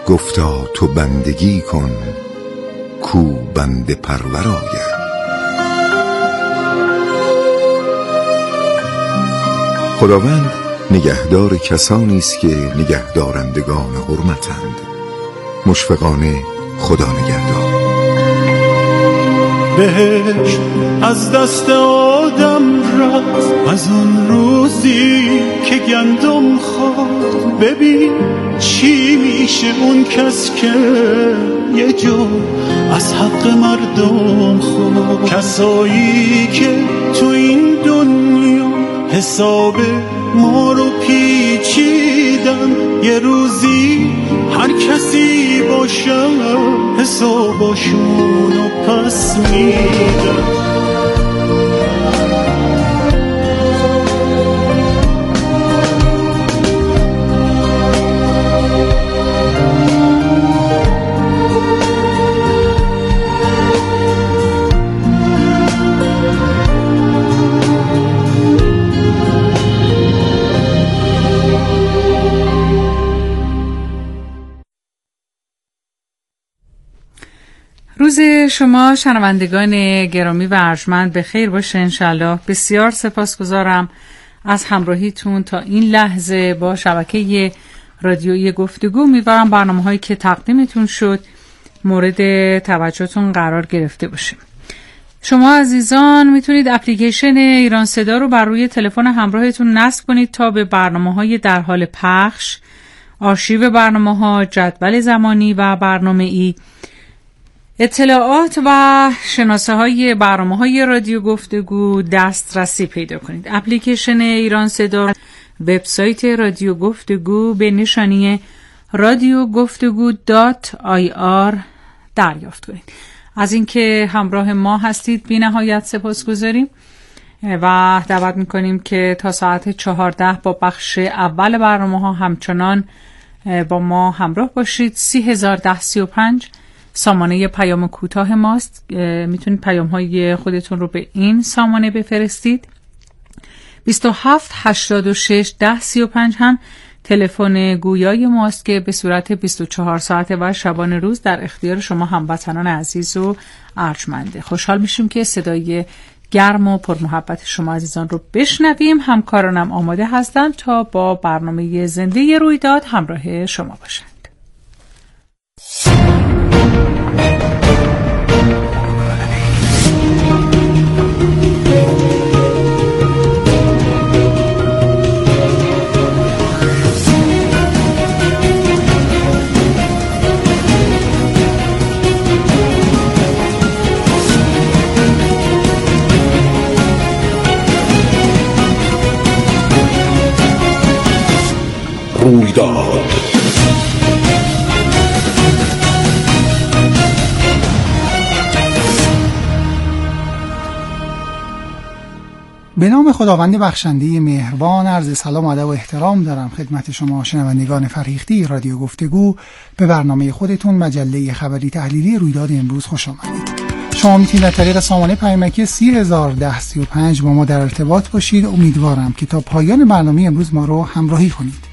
گفتا تو بندگی کن کو بنده پرور آید. خداوند نگهدار کسانی است که نگهدارندگان حرمتند. مشفقانه خدا نگهدار. بهشت از دست آدم رفت از اون روزی که گندم خورد. ببین چی میشه اون کس که یه جو از حق مردم خورد. کسایی که تو این دنیا حساب ما رو پیچیدن، یه روزی هر کسی باشه حساباشونو پس میدن. روز شما شنوندگان گرامی و ارجمند به خیر باشه انشالله. بسیار سپاسگزارم از همراهیتون تا این لحظه با شبکه رادیویی گفتگو. امیدوارم برنامه‌هایی که تقدیمتون شد مورد توجهتون قرار گرفته باشه. شما عزیزان میتونید اپلیکیشن ایران صدا رو بر روی تلفن همراهتون نصب کنید تا به برنامه‌های در حال پخش، آرشیو برنامه‌ها، جدول زمانی و برنامه‌ای، اطلاعات و شناسه های برنامه های رادیو گفتگو دسترسی پیدا کنید. اپلیکیشن ایران صدا، وبسایت رادیو گفتگو به نشانی radiogفتگو.ir دریافت کنید. از اینکه همراه ما هستید بی نهایت سپاسگزاریم و دعوت میکنیم که تا ساعت 14 با بخش اول برنامه ها همچنان با ما همراه باشید. 301035 سامانه پیام کوتاه ماست. میتونید پیام های خودتون رو به این سامانه بفرستید. 27861035 هم تلفن گویای ماست که به صورت 24 ساعته و شبانه روز در اختیار شما هموطنان عزیز و ارجمنده. خوشحال میشیم که صدای گرم و پرمحبت شما عزیزان رو بشنویم. همکارانم آماده هستند تا با برنامه زنده رویداد همراه شما باشند. رویداد به نام خداوند بخشنده مهربان عرض سلام و ادب و احترام دارم خدمت شما شنوندگان فرهیخته رادیو گفتگو. به برنامه خودتون مجله خبری تحلیلی رویداد امروز خوش آمدید. شما میتونید از طریق سامانه پیامکی 301035 با ما در ارتباط باشید. امیدوارم که تا پایان برنامه امروز ما رو همراهی کنید.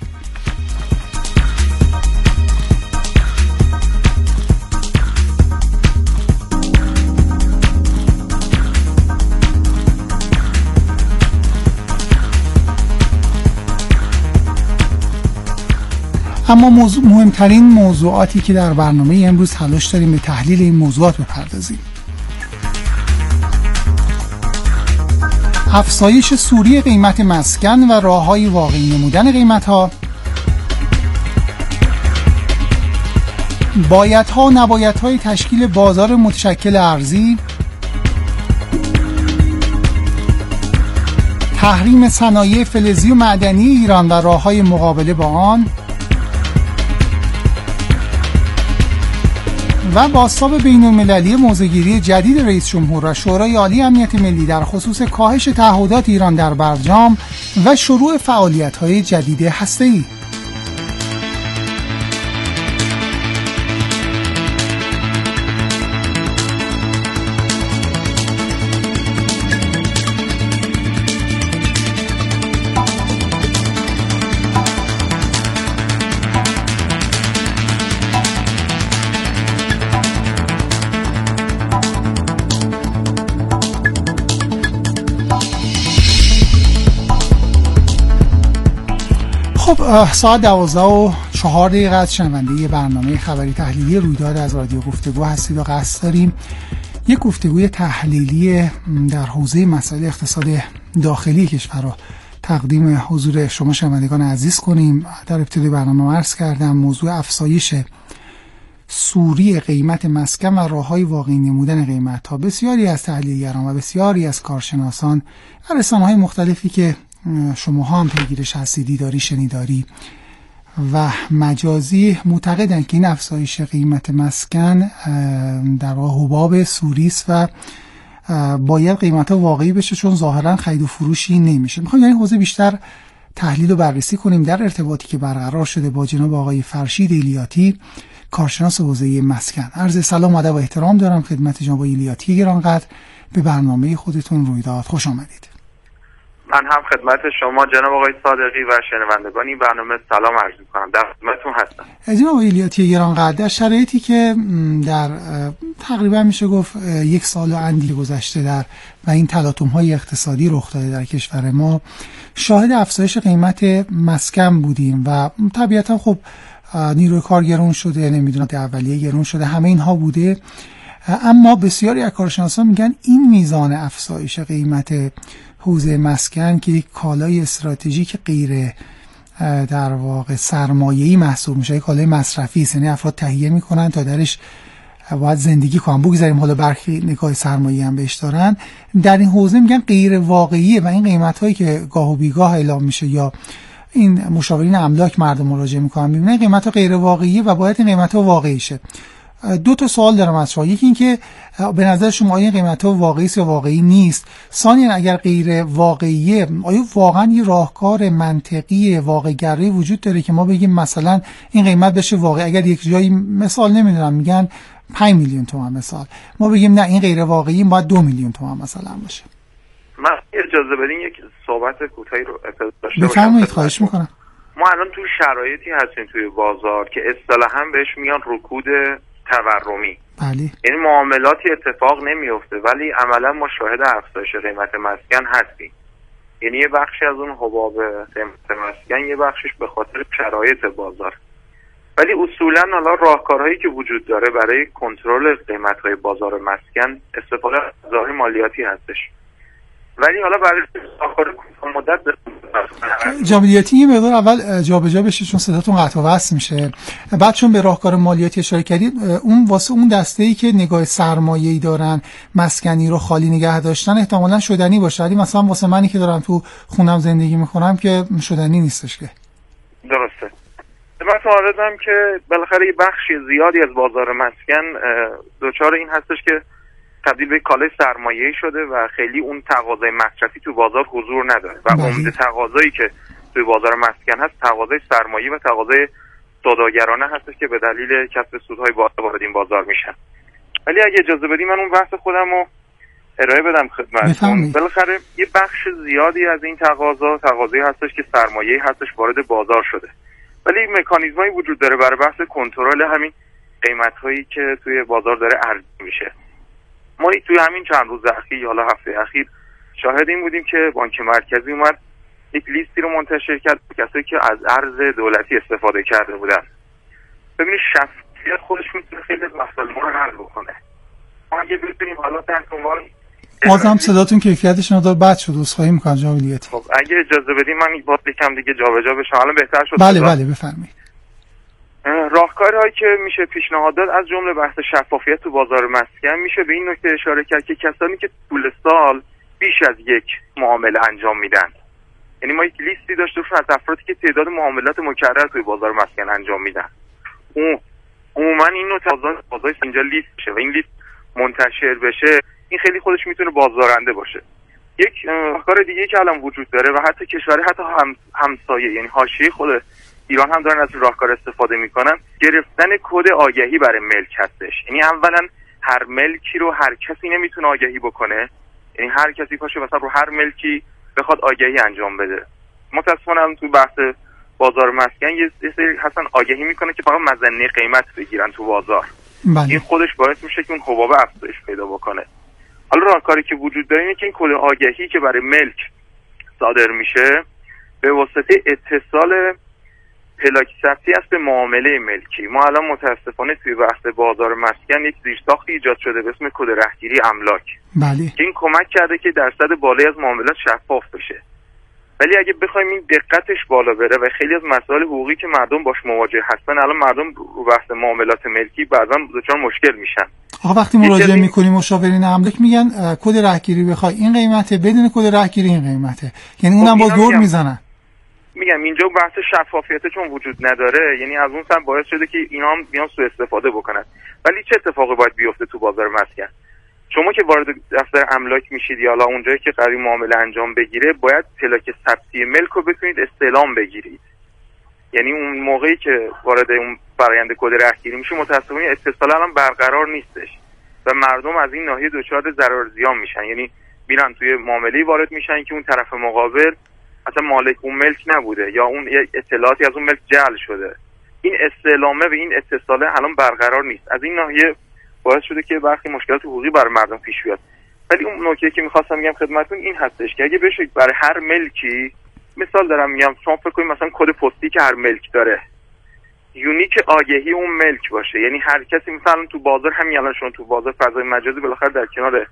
اما مهمترین موضوعاتی که در برنامه امروز تلاش داریم به تحلیل این موضوعات بپردازیم: افزایش سوری قیمت مسکن و راه‌های واقعی نمودن قیمت‌ها، بایدها و نبایدهای تشکیل بازار متشکل ارزی، تحریم صنایع فلزی و معدنی ایران و راه‌های مقابله با آن، و بازتاب بین‌المللی موضع‌گیری جدید رئیس جمهور و شورای عالی امنیت ملی در خصوص کاهش تعهدات ایران در برجام و شروع فعالیت‌های جدید هسته‌ای. خب ساعت 12:04 است. شنونده برنامه خبری تحلیلی رویداد از رادیو گفتگو هستید و قصد داریم یک گفتگوی تحلیلی در حوزه مسائل اقتصاد داخلی کشور را تقدیم حضور شما شنوندگان عزیز کنیم. در ابتدای برنامه عرض کردم موضوع افزایش سوری قیمت مسکن و راههای واقعی نمودن قیمت‌ها. بسیاری از تحلیلگران و بسیاری از کارشناسان در رسانه‌های مختلفی که شماها هم پیگیرش هستید، دیداری شنیداری و مجازی، معتقدند که این افزایش قیمت مسکن در واقع حباب سوری است و باید قیمت‌ها واقعی بشه، چون ظاهرا خرید و فروشی نمیشه. می‌خوایم در این حوزه بیشتر تحلیل و بررسی کنیم در ارتباطی که برقرار شده با جناب آقای فرشید ایلیاتی، کارشناس حوزه مسکن. عرض سلام و ادب و احترام دارم خدمت جناب ایلیاتی گرانقدر. به برنامه خودتون رویداد خوش آمدید. من هم خدمت شما جناب آقای صادقی و شنوندگان این برنامه سلام عرض می‌کنم. در خدمتتون هستم. جناب ایلیاتی گرانقدر، در شرایطی که در تقریبا میشه گفت یک سال و اندی گذشته و این تلاطم‌های اقتصادی رخ داده در کشور ما، شاهد افزایش قیمت مسکن بودیم و طبیعتا خب نیروی کار گرون شده، نمیدونم اولیه گرون شده، همه اینها بوده. اما بسیاری از کارشناسان میگن این میزان افزایش قیمت حوزه مسکن که یک کالای استراتژیک غیر در واقع سرمایه‌ای محسوب میشه، یک کالای مصرفی است، یعنی افراد تهیه میکنن تا درش باید زندگی کنن، بگذاریم حالا برخی نگاه سرمایه‌ای هم بهش دارن، در این حوزه میگن غیر واقعیه و این قیمت‌هایی که گاه و بیگاه اعلام میشه یا این مشاورین املاک مردم مراجعه میکنن میبینن قیمت‌ها غیر واقعیه و باید این قیمت‌ها واقعی شه. دو تا سوال دارم از شما. یکی این که به نظر شما این قیمت‌ها واقعی است یا واقعی نیست؟ ثانیاً اگر غیر واقعیه، آیا واقعا یه راهکار منطقی واقع‌گرایی وجود داره که ما بگیم مثلا این قیمت بشه واقعی؟ اگر یک جایی مثال نمیدونم میگن 5 میلیون تومان مثال، ما بگیم نه این غیر واقعی، باید 2 میلیون تومان مثلا باشه. من اجازه بدین یک صحبت کوتاهی رو داشته باشم. بفرمایید، خواهش میکنم. ما الان تو شرایطی هستیم توی بازار که اصطلاحاً بهش میگن رکود تورمی. بله. یعنی معاملاتی اتفاق نمیفته ولی عملا ما شاهد افزایش قیمت مسکن هستیم. یعنی یه بخشی از اون حباب قیمت مسکن، یه بخشش به خاطر شرایط بازار. ولی اصولا حالا راهکارهایی که وجود داره برای کنترل قیمت‌های بازار مسکن استفاده از ابزارهای مالیاتی هستش. ولی حالا برای راهکار کوتاه مدت جامعیتی یه مقدار اول جابجا بشه چون صداتون قطع و وصل میشه. بعد چون به راهکار مالیاتی اشاره کردید، اون واسه اون دسته‌ای که نگاه سرمایه‌ای دارن مسکنی رو خالی نگه داشتن احتمالاً شدنی باشه، ولی مثلا واسه منی که دارم تو خونم زندگی میکنم که شدنی نیستش که. درسته. من معتقدم که بالاخره یه بخش زیادی از بازار مسکن دچار این هستش که تبدیل به کالای سرمایه‌ای شده و خیلی اون تقاضای مصرفی تو بازار حضور نداره و عمده تقاضایی که توی بازار مسکن هست تقاضای سرمایه‌ای و تقاضای سوداگرانه هستش که به دلیل کسب سودهای بالا وارد این بازار میشن. ولی اگه اجازه بدی من اون بحث خودم رو ارائه بدم خدمتتون. بالاخره یه بخش زیادی از این تقاضایی هستش که سرمایه‌ای هستش وارد بازار شده، ولی مکانیزمایی وجود داره برای بحث کنترل همین قیمت‌هایی که توی بازار داره عرضه میشه. ما توی همین چند روز اخیر، حالا هفته اخیر، شاهد این بودیم که بانک مرکزی اومد یک لیستی رو منتشر کرد کسایی که از ارز دولتی استفاده کرده بودن. ببینید شفافیت خودش میتونه خیلی مسائل ما رو حل بکنه. ما اگه بتونیم حالا تحت عنوان بازم صداتون کیفیتش مقدار بد شد، عذرخواهی می‌کنم جناب ایلیاتی. خب اگه اجازه بدید من باز یکم دیگه جابجا بشم. الان بهتر شد؟ بله بفرمایید. راهکارهایی که میشه پیشنهاد داد از جمله بحث شفافیت تو بازار مسکن، میشه به این نکته اشاره کرد که کسانی که طول سال بیش از یک معامله انجام میدن، یعنی ما یک لیستی داشته باشیم از افرادی که تعداد معاملات مکرر توی بازار مسکن انجام میدن، عموما این نوع تقاضای اینجا لیست بشه و این لیست منتشر بشه، این خیلی خودش میتونه بازدارنده باشه. یک راهکار دیگه که الان وجود داره و حتی کشور حتی همسایه یعنی حاشیه خود ایران هم دارن از راهکار استفاده میکنن، گرفتن کد آگهی برای ملک هستش. یعنی اولا هر ملکی رو هر کسی نمیتونه آگهی بکنه، یعنی هر کسی پاشه مثلا رو هر ملکی بخواد آگهی انجام بده. متاسفانه تو بحث بازار مسکن یه سری هستن آگهی میکنه که فقط مزنه قیمت بگیرن تو بازار. این خودش باعث میشه که اون حباب افزایش پیدا بکنه. حالا راهکاری که وجود داره اینه که این کد آگهی که برای ملک صادر میشه به واسطه اتصال پلاک ثبتی است به معامله ملکی. ما الان متاسفانه توی بحث بازار مسکن یک زیرساختی ایجاد شده به اسم کد رهگیری املاک. بله. این کمک کرده که درصد بالایی از معاملات شفاف بشه. ولی اگه بخوایم این دقتش بالا بره و خیلی از مسائل حقوقی که مردم باش مواجه هستن، الان مردم رو بحث معاملات ملکی بعضا دچار مشکل میشن. آقا وقتی مراجعه میکنیم مشاورین املاک میگن کد رهگیری بخوای این قیمته، بدون کد رهگیری این قیمته، یعنی اونم با دور میزنن. میگم اینجا بحث شفافیت چون وجود نداره، یعنی از اون سمت باعث شده که اینا هم بیان سوء استفاده بکنن. ولی چه اتفاقی باید بیفته تو بازار مسکن؟ شما که وارد دفتر املاک میشید یا حالا اونجایی که قرار معامله انجام بگیره، باید پلاک ثبتی ملک رو بتونید استعلام بگیرید. یعنی اون موقعی که وارد اون فرآیند کد رهگیری میشه، متأسفانه اتصال الان برقرار نیستش و مردم از این ناحیه دچار ضرر زیان میشن. یعنی میرن توی معامله‌ای وارد میشن که اون طرف مقابل اصلا مالک اون ملک نبوده یا اون اطلاعاتی از اون ملک جعل شده. این استعلامه و این اتصاله الان برقرار نیست. از این ناحیه باعث شده که برخی مشکلات حقوقی برای مردم پیش بیاد. ولی اون نکته که می‌خواستم بگم خدمتتون این هستش که اگه بشه برای هر ملکی، مثال دارم میگم، شما فکر کنید مثلا کد پستی که هر ملک داره یونیک آگهی اون ملک باشه. یعنی هر کسی مثلا تو بازار همین الان شما تو بازار فضای مجازی بالاخره در کنار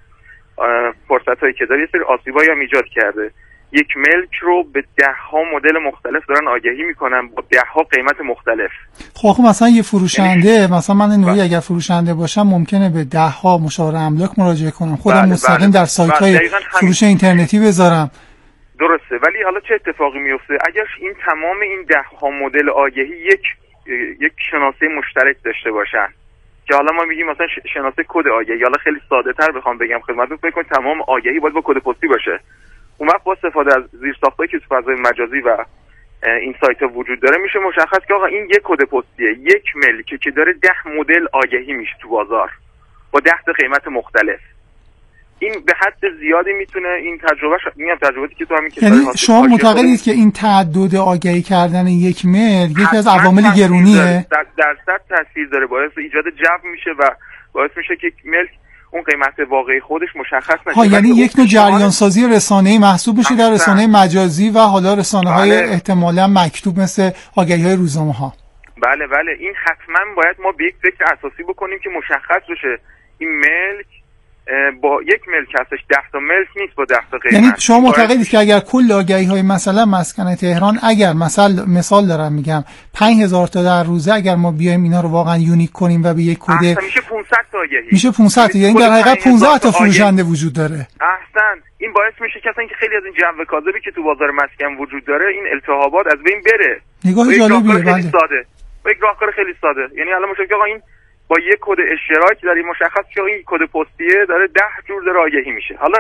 فرصتایی که داره یه سری آسیبایی هم ایجاد کرده. یک ملک رو به 10 مدل مختلف دارن آگهی میکنن با 10 قیمت مختلف. خب مثلا یه فروشنده، مثلا من نوعی اگر فروشنده باشم ممکنه به 10 مشاور املاک مراجعه کنم، خودم مستقیم در سایت‌های فروش اینترنتی بذارم. درسته. ولی حالا چه اتفاقی میفته اگر این تمام این 10 مدل آگهی یک شناسه مشترک داشته باشن، که حالا ما میگیم مثلا شناسه کد آگهی. حالا خیلی ساده تر بخوام بگم خدمتتون، فکر کنید تمام آگهی باید با کد پستی باشه. اون وقت با استفاده از زیرساختایی که تو فضای مجازی و این سایت‌ها وجود داره میشه مشخص که آقا این یک کد پستیه، یک ملکی که داره 10 مدل آگهی میشه تو بازار با 10 قیمت مختلف. این به حد زیادی میتونه این تجربه‌ای که تو همین کشور یعنی شما معتقدید که این تعدد آگهی کردن یک ملک یکی از عوامل گرونیه؟ درصد تاثیر داره، باعث ایجاد جو میشه و باعث میشه که ملک اون قیمت واقعی خودش مشخص نشه. یعنی یک نوع جریان سازی رسانه‌ای محسوب میشه در رسانه مجازی و حالا رسانه‌های احتمالاً مکتوب مثل آگهی‌های روزنامه‌ها. بله این حتما باید ما به یک فکر اساسی بکنیم که مشخص بشه این ملک با یک ملک هستش، 10 تا ملک نیست با 10 تا قیمت. یعنی شما معتقدید که اگر کل آگهی‌های مثلا مسکن تهران، اگر مثال دارم میگم 5000 تا در روزه، اگر ما بیایم اینا رو واقعا یونیک کنیم و به یک کد میشه 500 تا آگهی، میشه 500 یعنی در حقیقت 15 تا فروشنده وجود داره. احسن. این باعث میشه که اصلا خیلی از این جو کاذبی که تو بازار مسکن وجود داره، این التهابات از بین بره. نگاه جالبیه. بله. ساده. با یک راهکار خیلی ساده. یعنی الان مشکل آقا این با یک کد اشتراک در این مشخص که این کد پستیه داره 10 جور داره آگهی میشه. حالا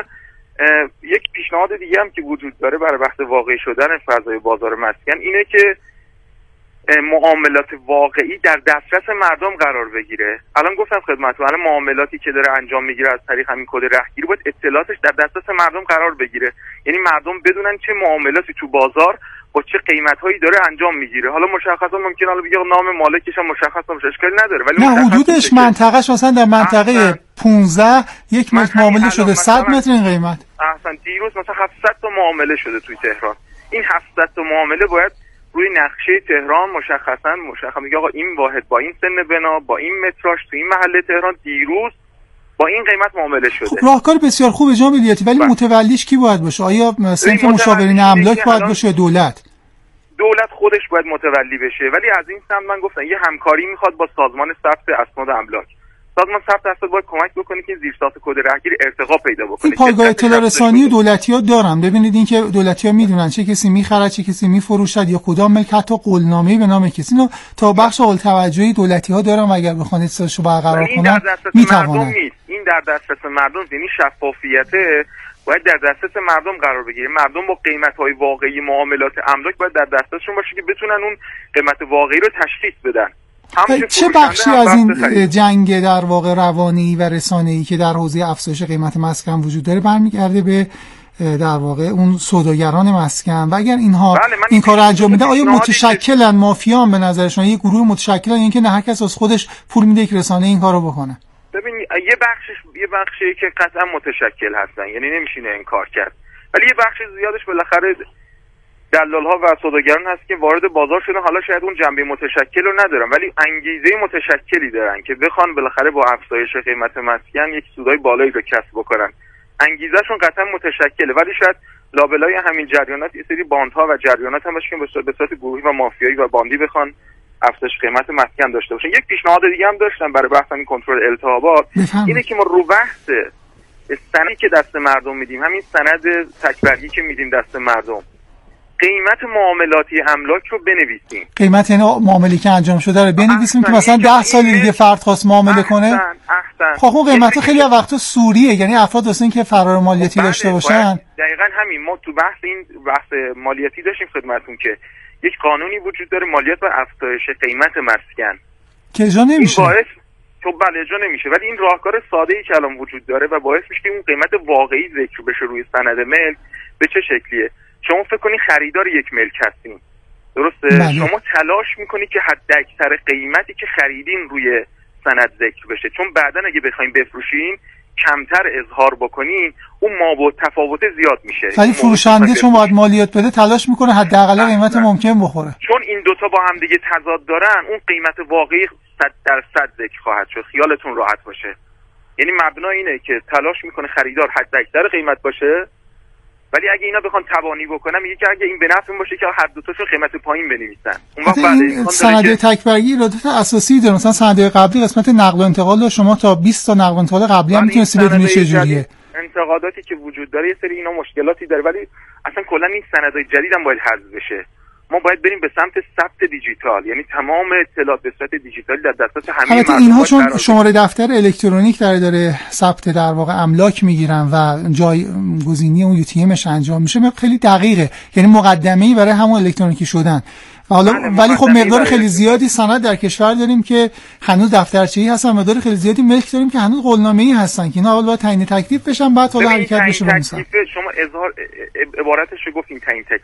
یک پیشنهاد دیگه هم که وجود داره برای بحث واقعی شدن فضای بازار مسکن اینه که معاملات واقعی در دسترس مردم قرار بگیره. الان گفتم خدمتتون، الان معاملاتی که داره انجام میگیره از طریق همین کد رهگیری باید اطلاعاتش در دسترس مردم قرار بگیره. یعنی مردم بدونن چه معاملاتی تو بازار با چه قیمت‌هایی داره انجام میگیره. حالا مشخصا ممکن حالا بگه نام مالکش هم مشخص نمیشه، اشکالی نداره، ولی نه حدودش منطقه‌اش مثلا در منطقه 15 یک متر معامله شده 100 متر این قیمت. احسن. دیروز مثلا 700 تا معامله شده توی تهران. این 700 تا معامله باید روی نقشه تهران مشخص میگه آقا این واحد با این سن بنا با این متراژ تو این محله تهران دیروز با این قیمت معامله شده. خب راهکار بسیار خوبه جناب الیاتی، ولی متولیش کی باید باشه؟ آیا صنف مشاورین املاک باید باشه یا دولت خودش باید متولی بشه؟ ولی از این سمت من گفتم یه همکاری میخواد با سازمان ثبت اسناد املاک. سازمان ثبت اسناد باید کمک بکنه که زیرساخت کد رهگیری ارتقا پیدا بکنه. این پایگاه اطلاع رسانی و دولتی‌ها دارن. ببینید این که دولتی‌ها میدونن چه کسی میخره چه کسی میفروشد یا کدام ملک، حتی قولنامه‌ای به نام کسی اینو تا بخش قول توجهی دولتی‌ها دارن و اگر بخوان اتصالشو برقرار کنن میتوانن. این در دسترس مردم، یعنی شفافیت باید در دسترس مردم قرار بگیره. مردم با قیمت‌های واقعی معاملات املاک باید در دسترسشون باشه که بتونن اون قیمت واقعی رو تشخیص بدن. چه بخشی از این جنگ در واقع روانی و رسانه‌ای که در حوزه افزایش قیمت مسکن وجود داره برمیگرده به در واقع اون سوداگران مسکن و اگر اینها این کار انجام میدن آیا متشکلن مافیان به نظر شما؟ یک گروه متشکلن یا اینکه نه هر کس از خودش پول میده یک رسانه این کارو بکنه؟ ببین یه بخشی که قطعا متشکل هستن، یعنی نمیشه انکار کرد، ولی یه بخش زیادش بالاخره دلال‌ها و سوداگران هست که وارد بازار شدن، حالا شاید اون جنبه متشکل رو ندارن ولی انگیزه متشکلی دارن که بخوان بالاخره با افزایش قیمت مسکن یک سودای بالایی رو کسب بکنن. انگیزهشون قطعا متشکله، ولی شاید لابلای همین جریانات یه سری باندها و جریانات هم باشه که به صورت گروهی و مافیایی و باندی بخوان افزایش قیمت مسکن داشته باشن. یک پیشنهاد دیگه هم داشتم برای بحث همین کنترل التهابات، اینه که ما رو بحث سندی که دست مردم میدیم، همین سند تکبرگی که میدیم دست مردم، قیمت معاملاتی املاک رو بنویسیم. قیمت یعنی معامله که انجام شده رو بنویسیم که مثلا 10 سال دیگه فرد خواست معامله کنه. خب اون قیمتا خیلی وقتا سوریه، یعنی افراد واسه اینکه فرار مالیاتی داشته باشن. دقیقاً همین ما تو بحث مالیاتی داشتیم خدمتتون که یک قانونی وجود داره، مالیات و افزایش قیمت مسکن، که اجرا نمیشه. بله اجرا نمیشه، ولی این راهکار ساده‌ای که الان وجود داره و باعث میشه که اون قیمت واقعی ذکر بشه روی سند ملک. به چه شکلیه؟ شما فکر کنید خریدار یک ملک هستین، درسته؟ بله. شما تلاش میکنید که حداکثر قیمتی که خریدین روی سند ذکر بشه، چون بعداً اگه بخواید بفروشین کمتر اظهار بکنین اون مابعد تفاوت زیاد میشه. ولی فروشنده چون باید مالیات بده تلاش میکنه حداقل قیمت ممکن بخوره. چون این دوتا با هم دیگه تضاد دارن، اون قیمت واقعی 100% ذکر خواهد شد. خیالتون راحت باشه. یعنی مبنا اینه که تلاش میکنه خریدار حداکثر قیمت باشه، ولی اگه اینا بخوان تبانی بکنن میگه که اگه این به نفع باشه که هر دو تاشون قیمت پایین بنویسن. اون وقت این سند تکبرگی ایرادات اساسی داره. مثلا سندهای قبلی قسمت نقل و انتقال رو شما تا 20 تا نقل و انتقال قبلی هم میتونستی بدونی چه جوریه. انتقاداتی که وجود داره یه سری اینا مشکلاتی داره، ولی اصلا کلا این سندهای جدید هم باید حذف بشه. ما باید بریم به سمت ثبت دیجیتال، یعنی تمام اطلاعات به صورت دیجیتال در دسترس همه مردم. اینها چون شماره دفتر الکترونیک داره ثبت در واقع املاک میگیرن و جایگزینی اون UTMش انجام میشه، خیلی دقیقه، یعنی مقدمه‌ای برای همون الکترونیکی شدن. حالا ولی خب مقدار خیلی زیادی سند در کشور داریم که هنوز دفترچه‌ای هستن، مقدار خیلی زیادی ملک داریم که هنوز قولنامه‌ای هستن که اینا اول باید تعیین تکلیف بشن، بعد حالا حرکت بشه. شما اظهار عبارتش رو گفتین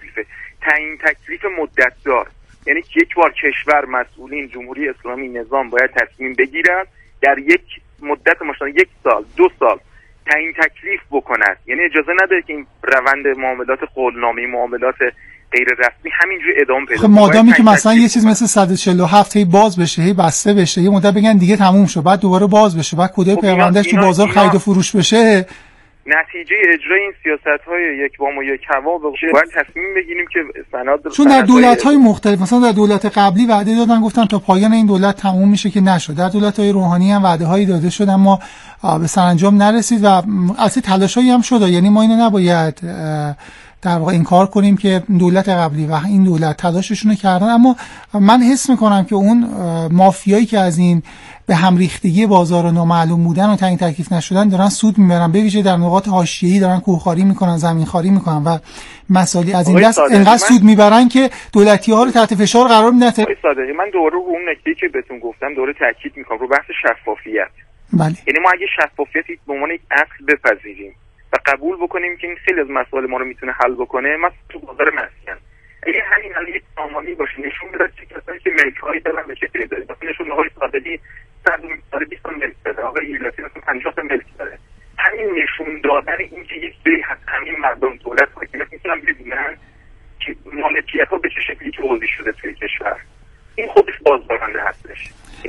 تعیین تکلیف مدت دار، یعنی که یک بار کشور مسئولین جمهوری اسلامی نظام باید تصمیم بگیرن در یک مدت مثلا 1 سال 2 سال تعیین تکلیف بکنند، یعنی اجازه نداره که این روند معاملات قولنامه‌ای، معاملات غیر رسمی همینجوری ادامه پیدا کنه. خب مادامی که مثلا یه چیز مثل 147 هی باز بشه، هی بسته بشه، یه مدت بگن دیگه تموم شد، بعد دوباره باز بشه، بعد کدای پیوندش تو بازار خرید و فروش بشه، نتیجه اجرای این سیاست‌های یک بام و یک هوا باشه. باید تصمیم بگیریم که سند چون در دولت‌های مختلف، مثلا در دولت قبلی وعده دادن گفتن تا پایان این دولت تموم میشه که نشد، در دولت‌های روحانی هم وعده‌هایی داده شد اما به سرانجام نرسید و اصلا تلاشایی هم شد. یعنی ما اینو نباید در واقع انکار کنیم که دولت قبلی و این دولت تلاششون رو کردن، اما من حس میکنم که اون مافیایی که از این به هم ریختگی بازار و نامعلوم بودن و تعیین تکلیف نشدن دارن سود میبرن، به ویژه در نقاط حاشیه‌ای دارن کوهخواری میکنن، زمینخواری میکنن و مسائلی از این دست انقدر سود میبرن که دولتی‌ها رو تحت فشار قرار میدن. صادقی من دوره رو اون نکته‌ای که بهتون گفتم دوره تاکید میکنم رو بحث شفافیت. بله. یعنی ما اگه شفافیت به عنوان یک اصل بپذیریم و قبول بکنیم که این خیلی از مسائل ما رو میتونه حل بکنه، مثلا تو بازار مسکن اگه همین الان یک سامانی باشه نشون بده چه کسایی که ملک‌هایی دارن به چه تعدادی، مثلا نشون آقای صادقی 120 ملک داره، آقای ایلاتی مثلا 50 ملک داره. همین نشون دادن این که یک سری از همین مردم دولت حاکمیت میتونن ببینن که مالکیت‌ها به چه شکلی توزیع شده توی کشور، این خودش بازدارنده هستش.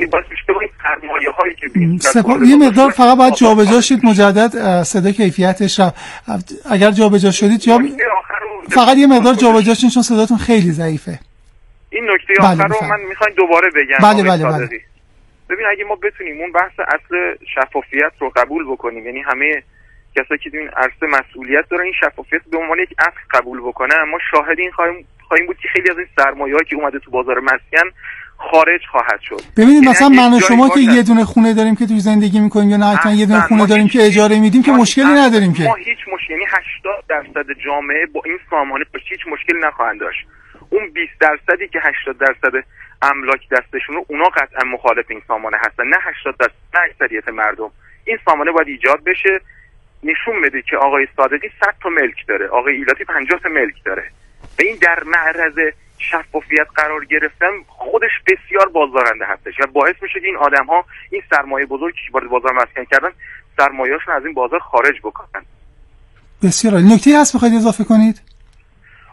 یه مقدار فقط باید جابجا شید مجدد صدا کیفیتش را اگر جابجا شدید فقط یه مقدار جابجا شید چون صداتون خیلی ضعیفه. این نکته آخر رو من میخوایم دوباره بگم. بله. ببین اگه ما بتونیم اون بحث اصل شفافیت رو قبول بکنیم، یعنی همه کسایی که این عرصه مسئولیت دارن این شفافیت به عنوان یک اصل قبول بکنن، ما شاهد این خواهیم بود که خیلی از این سرمایه‌هایی که اومده تو بازار مسکن خارج خواهد شد. ببینید مثلا من و شما که یه دونه خونه داریم که توی زندگی میکنیم یا نه یه دونه خونه داریم که اجاره میدیم که مشکلی نداریم که ما هیچ مشکلی، یعنی 80% جامعه با این سامانه هیچ مشکلی نخواهند داشت. اون 20% که 80% املاک دستشونه اونا قطعا مخالف این سامانه هستن، نه 80%، نه اکثریت مردم. این سامانه باید ایجاد بشه، نشون بده که آقای صادقی 100 تا ملک داره، آقای ایلاتی 50 تا ملک داره و این در معرض شفافیت قرار گرفتن خودش بسیار بازدارنده هستش و باعث میشه که این آدم‌ها این سرمایه بزرگی که وارد بازار مسکن کردن سرمایه‌اشون از این بازار خارج بکنن. بسیار عالی. نکته‌ای هست بخواید اضافه کنید؟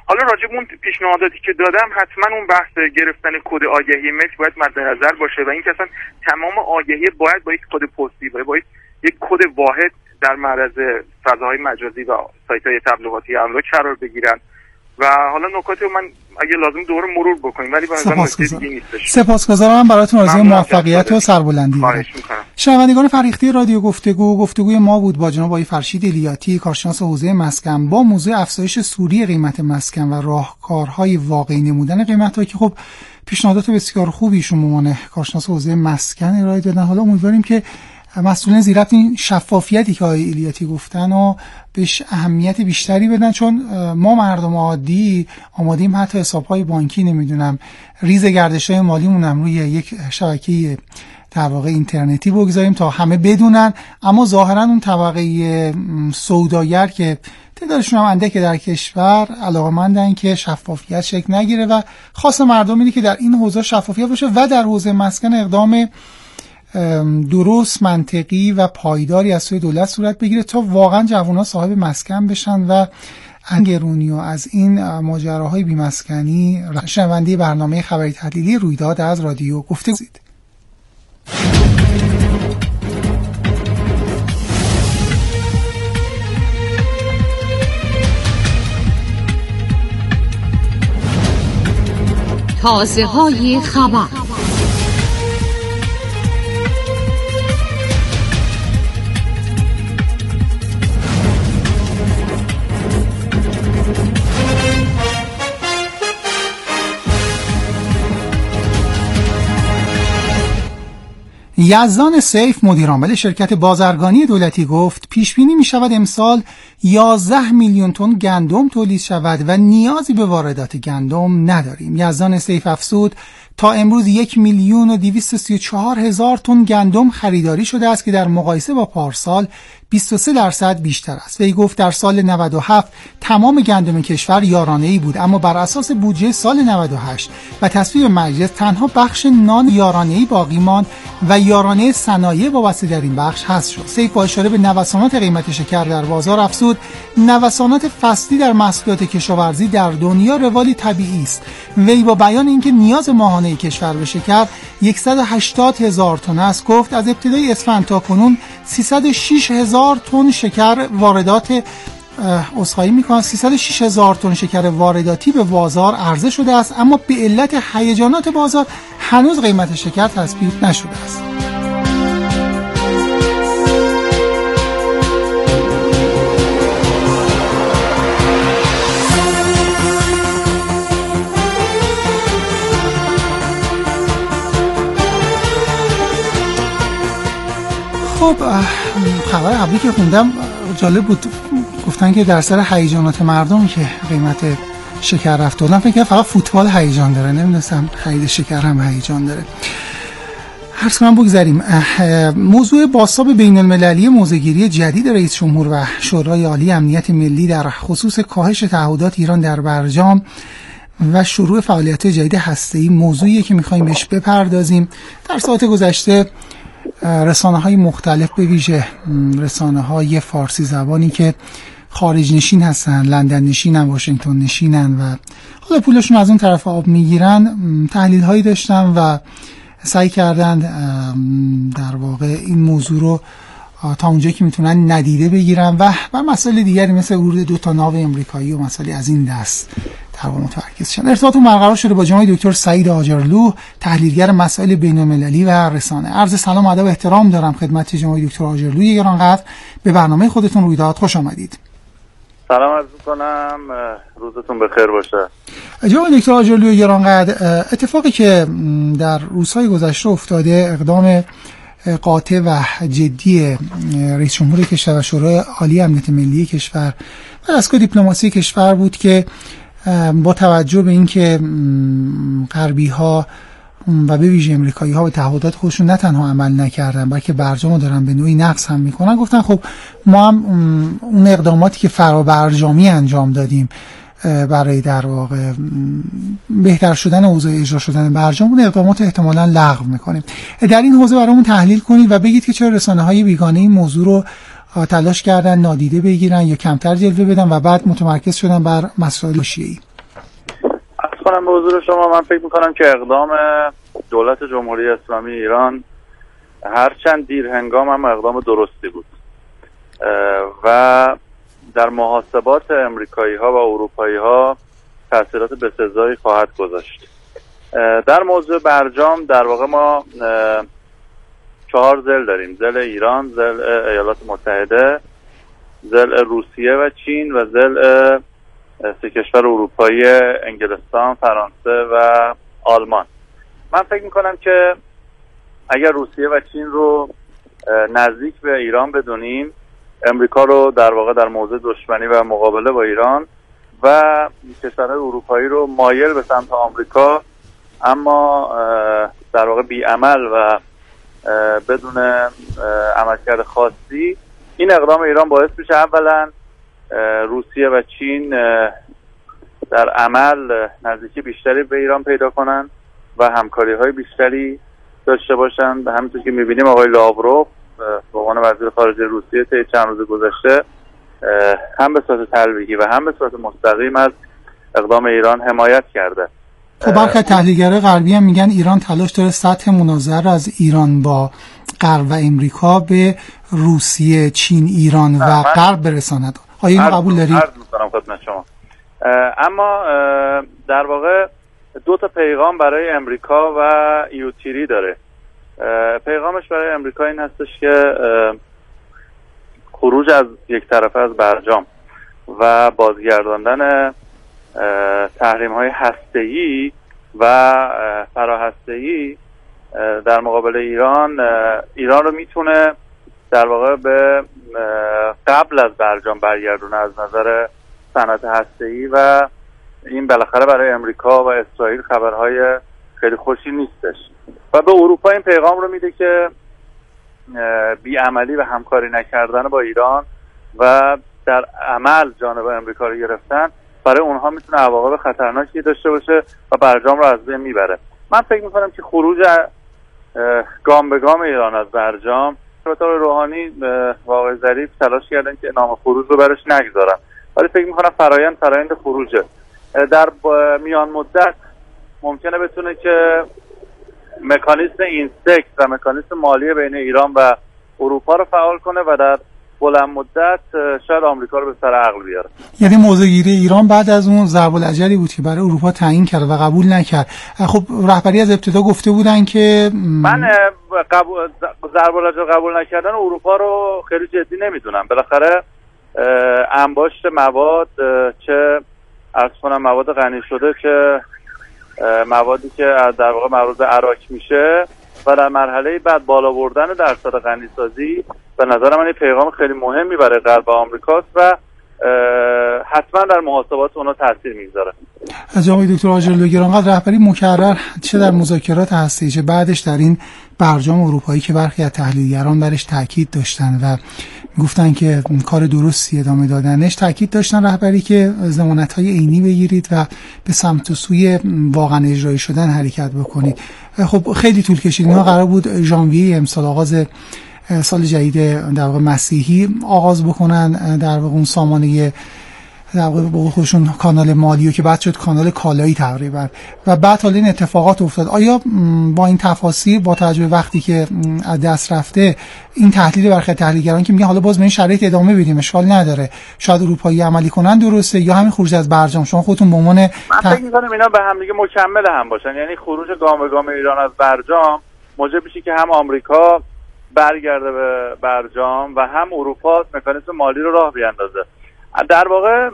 حالا راجب اون پیشنهاداتی که دادم حتما اون بحث گرفتن کد آگهی ملک باید مد نظر باشه و این که اصلا تمام آگهی باید با یک کد پستی باید یک کد واحد در معرض فضاهای مجازی و سایت‌های تبلیغاتی املاک قرار بگیرن و حالا نکات من اگه لازم دوباره مرور بکنیم ولی به نظر نکته دیگه نیستش. سپاسگزارم براتون، آرزوی موفقیت و سربلندی. خواهش می‌کنم. شنوندگان فرهیخته رادیو گفتگوی ما بود با جناب آقای فرشید الیاتی، کارشناس حوزه مسکن، با موضوع افزایش سوری قیمت مسکن و راهکارهای واقعی نمودن قیمت‌ها که خب پیشنهادات بسیار خوبی ایشون به عنوان کارشناس حوزه مسکن ارائه دادن. حالا امیدواریم که مسئولین زیربط این شفافیتی که آقای ایلیاتی گفتن و بهش اهمیت بیشتری بدن، چون ما مردم عادی آمادیم حتی حساب‌های بانکی نمیدونم ریز گردش‌های مالیمون هم روی یک شبکه در واقع اینترنتی بگذاریم تا همه بدونن، اما ظاهرا اون طبقه سوداگر که تعدادشون هم اندکه در کشور علاقه‌مندن که شفافیت شکل نگیره و خاص مردم اینه که در این حوزه شفافیت باشه و در حوزه مسکن اقدام درست، منطقی و پایداری از سوی دولت صورت بگیره تا واقعا جوان‌ها صاحب مسکن بشن و انگرونی و از این ماجراهای بی‌مسکنی. شنونده برنامه خبری تحلیلی رویداد از رادیو گفتگو. تازه‌های خبر. یزدان سیف مدیرعامل شرکت بازرگانی دولتی گفت پیش بینی می شود امسال 11 میلیون تن گندم تولید شود و نیازی به واردات گندم نداریم. یزدان سیف افزود تا امروز 1,234,000 تن گندم خریداری شده است که در مقایسه با پارسال 23% بیشتر است. وی گفت در سال 97 تمام گندم کشور یارانه‌ای بود، اما بر اساس بودجه سال 98 و تصویب مجلس تنها بخش نان یارانه‌ای باقی ماند و یارانه صنایع وابسته در این بخش حذف شد. سیف با اشاره به نوسانات قیمت شکر در بازار افزود نوسانات فصلی در محصولات کشاورزی در دنیا روالی طبیعی است. وی با بیان اینکه نیاز ماهانه کشور به شکر 180,000 تن است گفت از ابتدای اسفند تا کنون 306,000 تن شکر واردات 306,000 تن شکر وارداتی به بازار عرضه شده است، اما به علت هیجانات بازار هنوز قیمت شکر تثبیت نشده است. خب خبر قبلی که خوندم جالب بود، گفتن که در سر هیجانات مردم که قیمت شکر رفت دادن، فکر کنم فقط فوتبال هیجان داره، نمیدونستم خرید شکر هم هیجان داره. عرض کنم بگذاریم موضوع بازتاب بین المللی موضع‌گیری جدید رئیس جمهور و شورای عالی امنیت ملی در خصوص کاهش تعهدات ایران در برجام و شروع فعالیت جدید هسته‌ای موضوعیه که می‌خوایم بهش بپردازیم. در ساعت گذشته رسانه‌های مختلف به ویژه رسانه‌های فارسی زبانی که خارج نشین هستن، لندن نشینن، واشنگتن نشینن و حالا پولشون از اون طرف آب میگیرن، تحلیل‌هایی داشتن و سعی کردن در واقع این موضوع رو تا اونجایی که میتونن ندیده بگیرن و بر مسائل دیگری مثل ورود 2 ناو امریکایی و مسائل از این دست در واقع متمرکز شدن. ارتباطمون برقرار شده با جناب دکتر سعید آجرلو، تحلیلگر مسائل بین‌المللی و رسانه. عرض سلام و ادب و احترام دارم خدمت جناب دکتر آجرلوی گرانقدر. به برنامه خودتون رویداد خوش آمدید. سلام عرض می‌کنم، روزتون بخیر باشه. جناب دکتر آجرلوی گرانقدر، اتفاقی که در روزهای گذشته افتاده، اقدام قاطع و جدی رئیس جمهور کشور و شورای عالی امنیت ملی کشور و دستگاه دیپلماسی کشور بود که با توجه به اینکه غربی‌ها و به ویژه امریکایی‌ها به تعهدات خودشون نه تنها عمل نکردن بلکه برجامو دارن به نوعی نقض هم میکنن، گفتن خب ما هم اون اقداماتی که فرابرجامی انجام دادیم برای در واقع بهتر شدن اوضاع اجرا شدن برجام، اون اقدامات احتمالاً لغو میکنیم. در این حوزه برامون تحلیل کنید و بگید که چرا رسانه‌های بیگانه این موضوع رو تلاش کردن نادیده بگیرن یا کمتر جلوه بدن و بعد متمرکز شدن بر مسائل شیعی. کنم به حضور شما. من فکر میکنم که اقدام دولت جمهوری اسلامی ایران هرچند دیر هنگام هم اقدام درستی بود و در محاسبات امریکایی ها و اروپایی ها تأثیرات بسزایی خواهد گذاشت. در موضوع برجام در واقع ما 4 ضلع داریم: ضلع ایران، ضلع ایالات متحده، ضلع روسیه و چین و ضلع 3 کشور اروپایی: انگلستان، فرانسه و آلمان. من فکر میکنم که اگر روسیه و چین رو نزدیک به ایران بدونیم، امریکا رو در واقع در موضع دشمنی و مقابله با ایران و کشورهای اروپایی رو مایل به سمت آمریکا اما در واقع بی‌عمل و بدون عملکرد خاصی، این اقدام ایران باعث میشه اولا روسیه و چین در عمل نزدیکی بیشتری به ایران پیدا کنن و همکاری‌های بیشتری داشته باشن. به همینطور که می‌بینیم آقای لاوروف به عنوان وزیر خارجه روسیه طی چند روز گذشته هم به صورت تلویحی و هم به صورت مستقیم از اقدام ایران حمایت کرده. خب برخی تحلیلگرای غربی هم میگن ایران تلاش داره سطح مناظره از ایران با غرب و امریکا به روسیه، چین، ایران و غرب برساند. آیا اینو قبول دارید؟ عرض می‌کنم خدمت شما. اما در واقع 2 تا پیغام برای امریکا و ایوتیری داره. پیغامش برای امریکا این هستش که خروج از یک طرفه از برجام و بازگرداندن تحریم‌های هسته‌ای و فراهسته‌ای در مقابل ایران رو میتونه در واقع به قبل از برجام برگردونه از نظر صنعت هسته‌ای و این بالاخره برای امریکا و اسرائیل خبرهای خیلی خوشی نیستش و به اروپا این پیغام رو میده که بی‌عملی و همکاری نکردن با ایران و در عمل جانب امریکا رو گرفتن برای اونها میتونه عواقب خطرناکی داشته باشه و برجام رو از بین میبره. من فکر میکنم که خروج گام به گام ایران از برجام، آقای روحانی و آقای ظریف تلاش کردن که نام خروج رو برش نگذارن، ولی فکر میکنم فرایند خروجه. در میان مدت ممکنه بتونه که مکانیزم اینستکس و مکانیزم مالی بین ایران و اروپا رو فعال کنه و در بلند مدت شاید آمریکا رو به سر عقل بیاره. یعنی موضع‌گیری ایران بعد از اون ضرب العجلی بود که برای اروپا تعیین کرد و قبول نکرد. خب رهبری از ابتدا گفته بودن که من ضرب العجل قبول نکردن اروپا رو خیلی جدی نمیدونم. بالاخره انباشت مواد، چه عرض کنم مواد غنی شده، چه موادی که در واقع مربوط به اراک میشه و در مرحله بعد بالا بردن درصد غنی سازی، به نظر من این پیغام خیلی مهمی برای غرب آمریکاست و حتما در محاسبات اونا تاثیر میگذاره. جناب دکتر آجرلو گرانقدر، رهبری مکرر چه در مذاکرات هسته‌ای چه بعدش در این برجام اروپایی که برخی از تحلیلگران برش تاکید داشتن و گفتن که کار درستی ادامه دادنش، تاکید داشتن رهبری که ضمانت‌های عینی بگیرید و به سمت و سوی واقعا اجرایی شدن حرکت بکنید. خب خیلی طول کشید. اینا قرار بود ژانویه امسال آغاز سال جدید در واقع مسیحی آغاز بکنن، در واقع اون سامانه در واقع خودشون کانال مالیو که بعد شد کانال کالایی تقریبا و بعد حالا این اتفاقات افتاد. آیا با این تفاصیل با توجه به وقتی که از دست رفته این تحلیل برخی تحلیلگران که میگن حالا باز به این شرایط ادامه بدیم اشکال نداره، شاید اروپایی عملی کنن درسته، یا همین خروج از برجام شما خودتون به عنوان من فکر می‌کنم اینا به هم دیگه مکمل هم باشن، یعنی خروج گام به گام ایران از برجام موجب میشه که هم آمریکا برگرده به برجام و هم اروپا مکانیزم مالی رو راه بیاندازه. در واقع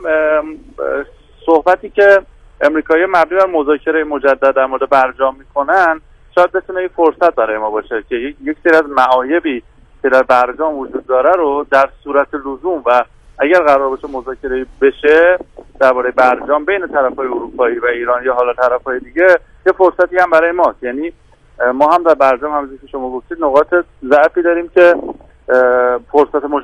صحبتی که امریکایی مبنی بر مذاکره مجدد در مورد برجام میکنن شاید بتونه یه فرصت برای ما باشه که یک سری از معایبی که در برجام وجود داره رو در صورت لزوم و اگر قرار باشه مذاکره بشه درباره برجام بین طرفای اروپایی و ایران یا حالا طرفای دیگه، یه فرصتی هم برای ماست. یعنی ما هم در برجام همونجوری که شما گفتید نقاط ضعفی داریم که فرصت